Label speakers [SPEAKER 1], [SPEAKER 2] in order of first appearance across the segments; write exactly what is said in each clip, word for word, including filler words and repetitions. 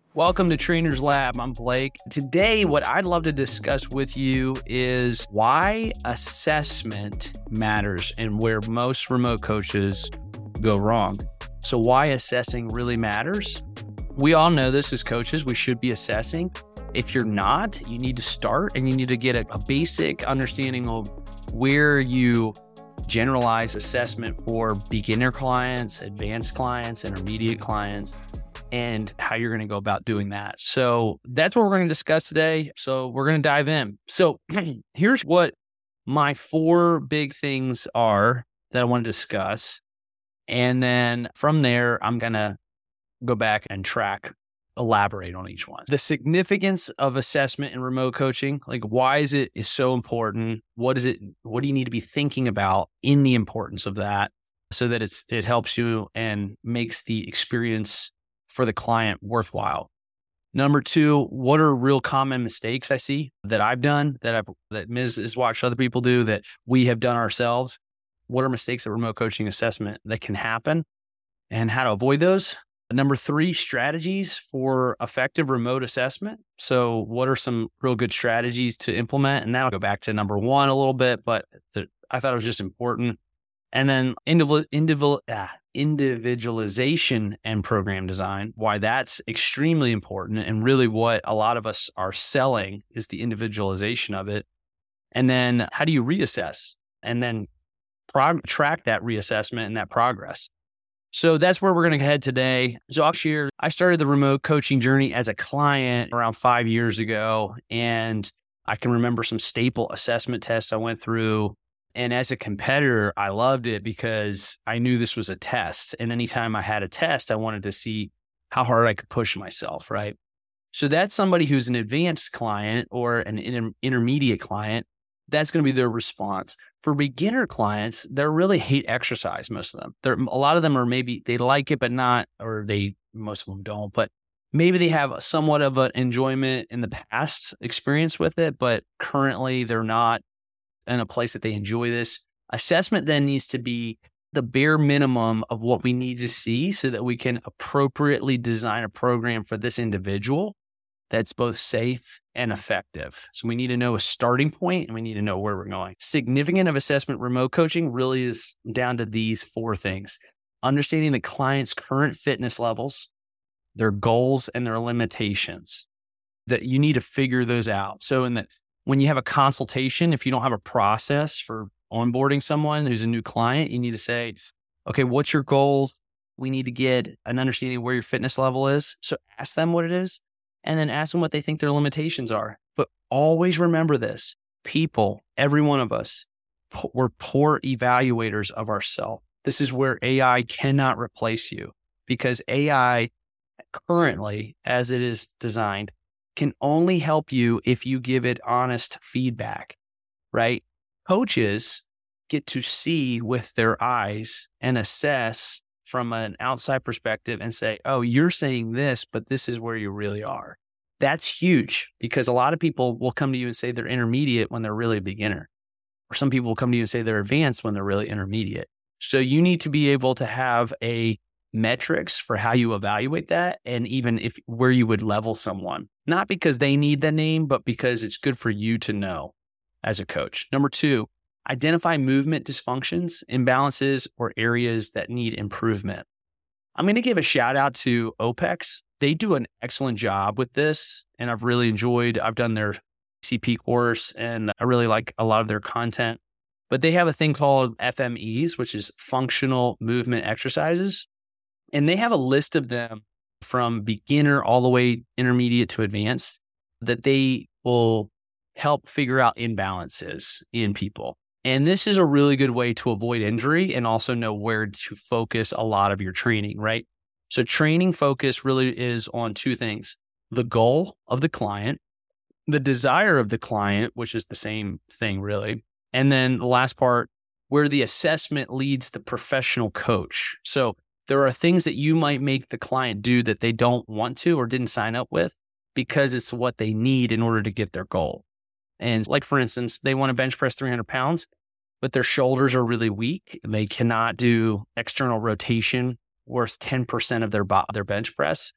[SPEAKER 1] Welcome to Trainer's Lab. I'm Blake. Today, what I'd love to discuss with you is why assessment matters and where most remote coaches go wrong. So why assessing really matters? We all know this as coaches. We should be assessing. If you're not, you need to start and you need to get a, a basic understanding of where you generalize assessment for beginner clients, advanced clients, intermediate clients, and how you're going to go about doing that. So that's what we're going to discuss today. So we're going to dive in. So here's what my four big things are that I want to discuss. And then from there, I'm going to go back and track, elaborate on each one. The significance of assessment in remote coaching, like why is it is so important? What is it? What do you need to be thinking about in the importance of that so that it's it helps you and makes the experience for the client worthwhile? Number two, what are real common mistakes I see that I've done, that I've that Miz has watched other people do, that we have done ourselves? What are mistakes of remote coaching assessment that can happen and how to avoid those? Number three, strategies for effective remote assessment. So what are some real good strategies to implement? And now I'll go back to number one a little bit, but the, I thought it was just important. And then individual, individual, ah, individualization and program design, why that's extremely important. And really what a lot of us are selling is the individualization of it. And then how do you reassess and then prog- track that reassessment and that progress? So that's where we're going to head today. So I'll share, I started the remote coaching journey as a client around five years ago. And I can remember some staple assessment tests I went through. And as a competitor, I loved it because I knew this was a test. And anytime I had a test, I wanted to see how hard I could push myself, right? So that's somebody who's an advanced client or an inter- intermediate client. That's going to be their response. For beginner clients, they really hate exercise, most of them. They're, a lot of them are maybe, they like it, but not, or they, most of them don't, but maybe they have somewhat of an enjoyment in the past experience with it, but currently they're not in a place that they enjoy this. Assessment then needs to be the bare minimum of what we need to see so that we can appropriately design a program for this individual that's both safe and effective. So we need to know a starting point and we need to know where we're going. Significant of assessment remote coaching really is down to these four things. Understanding the client's current fitness levels, their goals, and their limitations. That you need to figure those out. So in the when you have a consultation, if you don't have a process for onboarding someone who's a new client, you need to say, okay, what's your goal? We need to get an understanding of where your fitness level is. So ask them what it is, and then ask them what they think their limitations are. But always remember this, people, every one of us, we're poor evaluators of ourselves. This is where A I cannot replace you because A I currently, as it is designed, can only help you if you give it honest feedback, right? Coaches get to see with their eyes and assess from an outside perspective and say, oh, you're saying this, but this is where you really are. That's huge because a lot of people will come to you and say they're intermediate when they're really a beginner. Or some people will come to you and say they're advanced when they're really intermediate. So you need to be able to have a metrics for how you evaluate that and even if where you would level someone, not because they need the name, but because it's good for you to know as a coach. Number two, identify movement dysfunctions, imbalances, or areas that need improvement. I'm going to give a shout out to OPEX. They do an excellent job with this, and I've really enjoyed, I've done their C P course, and I really like a lot of their content. But they have a thing called F M Es, which is functional movement exercises. And they have a list of them from beginner all the way intermediate to advanced that they will help figure out imbalances in people. And this is a really good way to avoid injury and also know where to focus a lot of your training, right? So training focus really is on two things: the goal of the client, the desire of the client, which is the same thing really. And then the last part, where the assessment leads the professional coach. So there are things that you might make the client do that they don't want to or didn't sign up with because it's what they need in order to get their goal. And like, for instance, they want to bench press three hundred pounds, but their shoulders are really weak. They cannot do external rotation worth ten percent of their bo- their bench press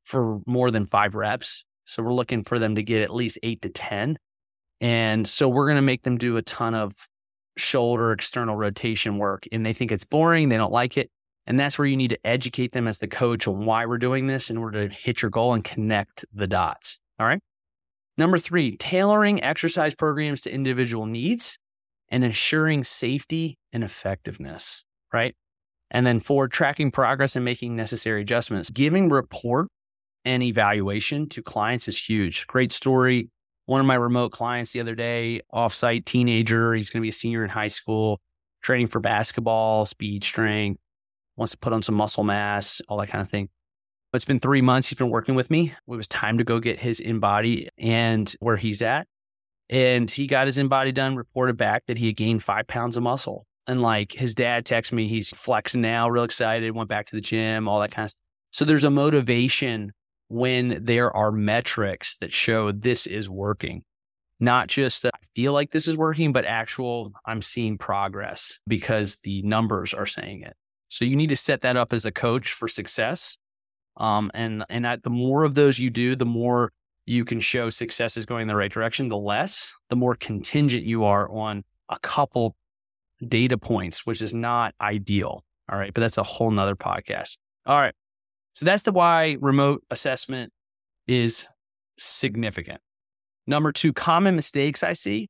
[SPEAKER 1] for more than five reps. So we're looking for them to get at least eight to ten. And so we're going to make them do a ton of shoulder external rotation work, and they think it's boring. They don't like it. And that's where you need to educate them as the coach on why we're doing this in order to hit your goal and connect the dots. All right. Number three, tailoring exercise programs to individual needs and ensuring safety and effectiveness, right? And then four, tracking progress and making necessary adjustments. Giving report and evaluation to clients is huge. Great story. One of my remote clients the other day, offsite teenager, he's going to be a senior in high school, training for basketball, speed, strength, wants to put on some muscle mass, all that kind of thing. It's been three months he's been working with me. It was time to go get his InBody and where he's at. And he got his InBody done, reported back that he had gained five pounds of muscle. And like his dad texted me, he's flexing now, real excited, went back to the gym, all that kind of stuff. So there's a motivation when there are metrics that show this is working. Not just that I feel like this is working, but actual, I'm seeing progress because the numbers are saying it. So you need to set that up as a coach for success. Um, and and at, the more of those you do, the more you can show success is going in the right direction. The less, the more contingent you are on a couple data points, which is not ideal. All right. But that's a whole nother podcast. All right. So that's the why remote assessment is significant. Number two, common mistakes I see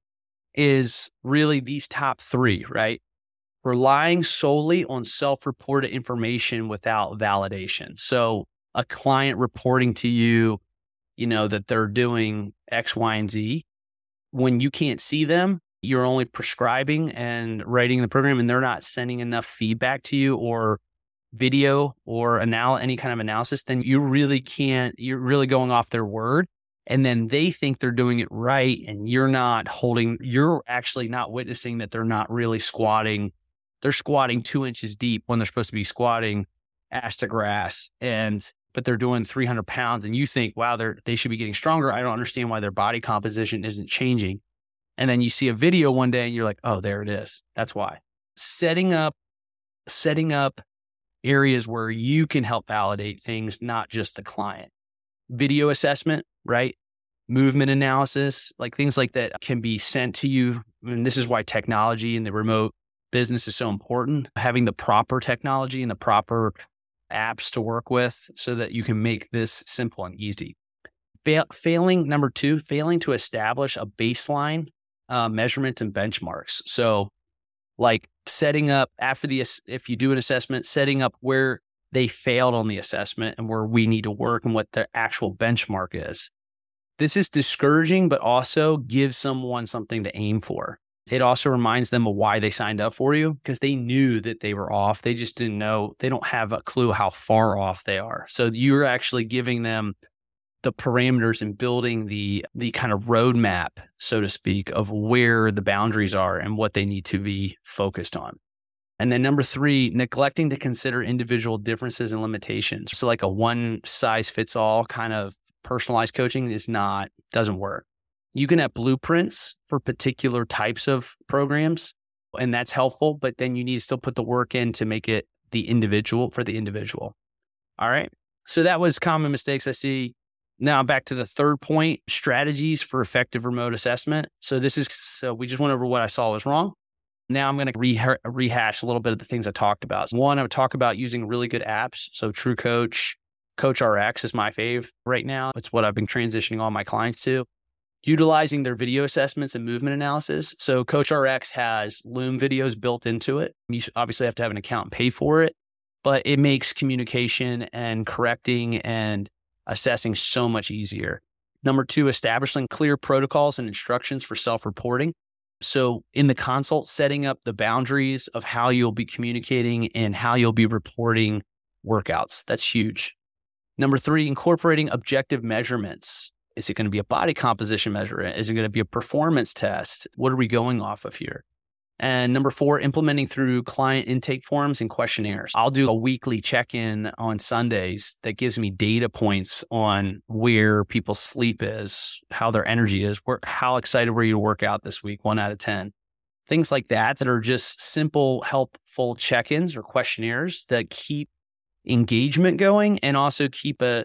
[SPEAKER 1] is really these top three, right? Relying solely on self-reported information without validation. So a client reporting to you, you know, that they're doing X, Y, and Z. When you can't see them, you're only prescribing and writing the program, and they're not sending enough feedback to you or video or anal- any kind of analysis, then you really can't, you're really going off their word. And then they think they're doing it right. And you're not holding, you're actually not witnessing that they're not really squatting. They're squatting two inches deep when they're supposed to be squatting ass to grass. And, but they're doing three hundred pounds. And you think, wow, they're, they should be getting stronger. I don't understand why their body composition isn't changing. And then you see a video one day and you're like, oh, there it is. That's why. Setting up, setting up areas where you can help validate things, not just the client. Video assessment, right? Movement analysis, like things like that can be sent to you. And this is why technology in the remote business is so important. Having the proper technology and the proper apps to work with so that you can make this simple and easy. Fail, failing, number two, failing to establish a baseline uh, measurement and benchmarks. So like setting up after the, if you do an assessment, setting up where they failed on the assessment and where we need to work and what the actual benchmark is. This is discouraging, but also gives someone something to aim for. It also reminds them of why they signed up for you because they knew that they were off. They just didn't know. They don't have a clue how far off they are. So you're actually giving them the parameters and building the the kind of roadmap, so to speak, of where the boundaries are and what they need to be focused on. And then number three, neglecting to consider individual differences and limitations. So like a one size fits all kind of personalized coaching is not, doesn't work. You can have blueprints for particular types of programs, and that's helpful, but then you need to still put the work in to make it the individual for the individual. All right. So that was common mistakes I see. Now back to the third point, strategies for effective remote assessment. So this is, so we just went over what I saw was wrong. Now I'm going to reha- rehash a little bit of the things I talked about. One, I would talk about using really good apps. So TrueCoach, CoachRx is my fave right now. It's what I've been transitioning all my clients to. Utilizing their video assessments and movement analysis. So CoachRx has Loom videos built into it. You obviously have to have an account and pay for it, but it makes communication and correcting and assessing so much easier. Number two, establishing clear protocols and instructions for self-reporting. So in the consult, setting up the boundaries of how you'll be communicating and how you'll be reporting workouts. That's huge. Number three, incorporating objective measurements. Is it going to be a body composition measurement? Is it going to be a performance test? What are we going off of here? And number four, implementing through client intake forms and questionnaires. I'll do a weekly check-in on Sundays that gives me data points on where people's sleep is, how their energy is, where, how excited were you to work out this week, one out of ten. Things like that that are just simple, helpful check-ins or questionnaires that keep engagement going and also keep a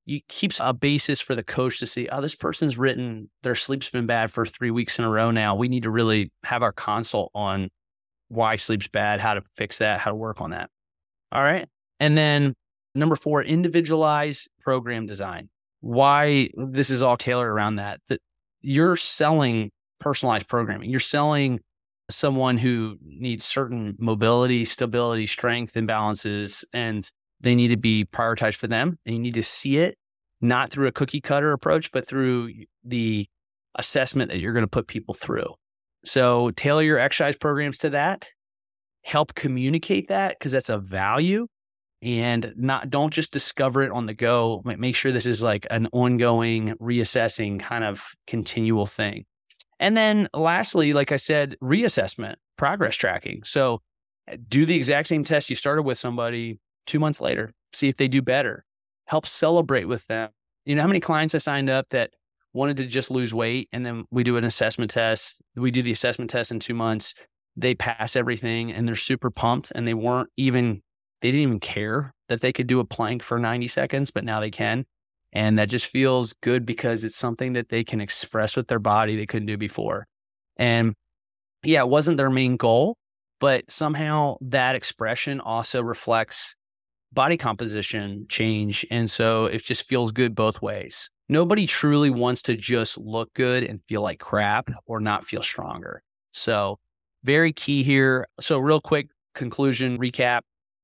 [SPEAKER 1] it keeps a basis for the coach to see, oh, this person's written, their sleep's been bad for three weeks in a row now. We need to really have our consult on why sleep's bad, how to fix that, how to work on that. All right. And then number four, individualize program design. Why this is all tailored around that, that you're selling personalized programming. You're selling someone who needs certain mobility, stability, strength imbalances, and they need to be prioritized for them. And you need to see it not through a cookie cutter approach, but through the assessment that you're going to put people through. So tailor your exercise programs to that. Help communicate that, because that's a value, and not don't just discover it on the go. Make sure this is like an ongoing reassessing kind of continual thing. And then lastly, like I said, reassessment, progress tracking. So do the exact same test you started with somebody two months later, see if they do better. Help celebrate with them. You know how many clients I signed up that wanted to just lose weight, and then we do an assessment test. We do the assessment test in two months. They pass everything and they're super pumped, and they weren't even, they didn't even care that they could do a plank for ninety seconds, but now they can. And that just feels good because it's something that they can express with their body they couldn't do before. And yeah, it wasn't their main goal, but somehow that expression also reflects body composition change. And so it just feels good both ways. Nobody truly wants to just look good and feel like crap or not feel stronger. So very key here. So real quick conclusion recap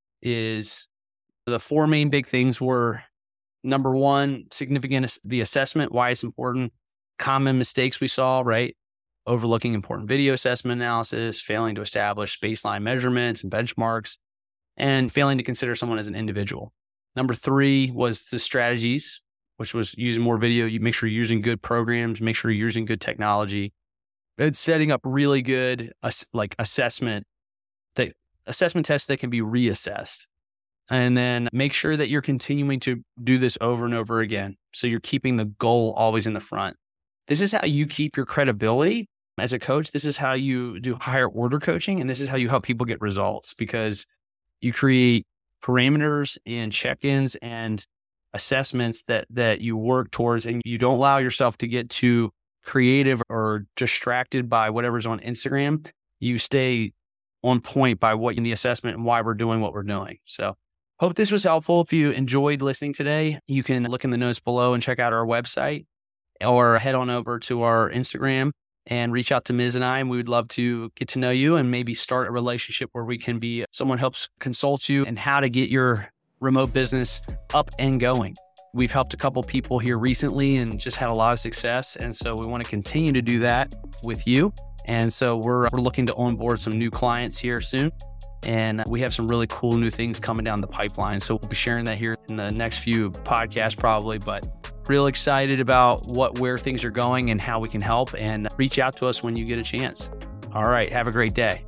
[SPEAKER 1] is the four main big things were: number one, significant, the assessment, why it's important, common mistakes we saw, right? Overlooking important video assessment analysis, failing to establish baseline measurements and benchmarks, and failing to consider someone as an individual. Number three was the strategies, which was using more video. You make sure you're using good programs, make sure you're using good technology. It's setting up really good like assessment, that assessment tests that can be reassessed. And then make sure that you're continuing to do this over and over again. So you're keeping the goal always in the front. This is how you keep your credibility as a coach. This is how you do higher order coaching. And this is how you help people get results, because you create parameters and check-ins and assessments that, that you work towards, and you don't allow yourself to get too creative or distracted by whatever's on Instagram. You stay on point by what in the assessment and why we're doing what we're doing. So hope this was helpful. If you enjoyed listening today, you can look in the notes below and check out our website, or head on over to our Instagram and reach out to Miz and I, and we would love to get to know you and maybe start a relationship where we can be someone helps consult you and how to get your remote business up and going. We've helped a couple people here recently and just had a lot of success. And so we want to continue to do that with you. And so we're, we're looking to onboard some new clients here soon. And we have some really cool new things coming down the pipeline. So we'll be sharing that here in the next few podcasts probably, but real excited about what, where things are going and how we can help, and reach out to us when you get a chance. All right. Have a great day.